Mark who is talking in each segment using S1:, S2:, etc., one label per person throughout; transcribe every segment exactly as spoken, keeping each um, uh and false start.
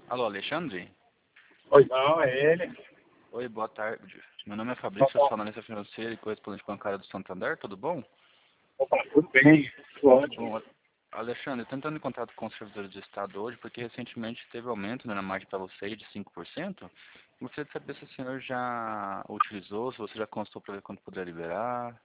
S1: Alô, Alexandre?
S2: Pois não, é ele.
S1: Oi, boa tarde. Meu nome é Fabrício, eu sou analista financeiro e correspondente bancário do Santander, tudo bom?
S2: Opa, tudo bem, tudo
S1: Muito
S2: ótimo.
S1: bom. Alexandre, estou entrando em contato com os servidores do Estado hoje, porque recentemente teve aumento, né, na margem para vocês de cinco por cento. Gostaria de saber se o senhor já utilizou, se você já consultou para ver quando poderia liberar.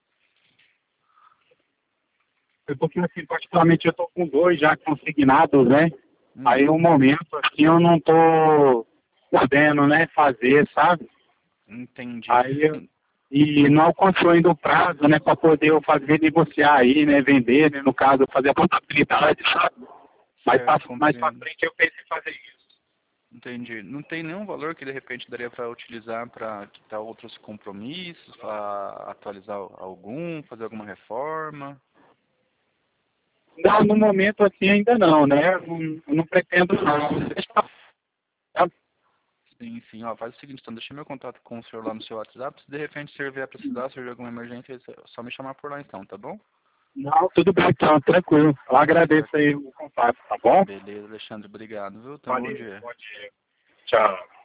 S2: Eu tô, assim, particularmente eu tô com dois já consignados, né?
S1: Hum,
S2: Aí no momento assim eu não tô podendo, né, fazer, sabe?
S1: entendi.
S2: Aí eu, e não alcançou ainda o prazo, né, para poder eu fazer, negociar aí, né, vender, né, no caso, fazer a contabilidade, sabe? Mas pra,
S1: Certo,
S2: mais pra
S1: compreendo.
S2: frente eu pensei em fazer isso.
S1: Entendi. Não tem nenhum valor que de repente daria para utilizar para quitar outros compromissos, para atualizar algum, fazer alguma reforma?
S2: Não, no momento assim ainda não, né? Não, eu não pretendo não. Deixa pra-
S1: Sim, sim. Ó, faz o seguinte, então deixa meu contato com o senhor lá no seu WhatsApp. Se de repente o senhor vier precisar, se surgir alguma emergência, é só me chamar por lá então, tá bom?
S2: Não, tudo bem então, tranquilo. Eu agradeço
S1: Certo.
S2: aí o contato, tá bom?
S1: Beleza, Alexandre, obrigado, viu? Tenha um bom
S2: Valeu,
S1: dia.
S2: bom dia. Tchau.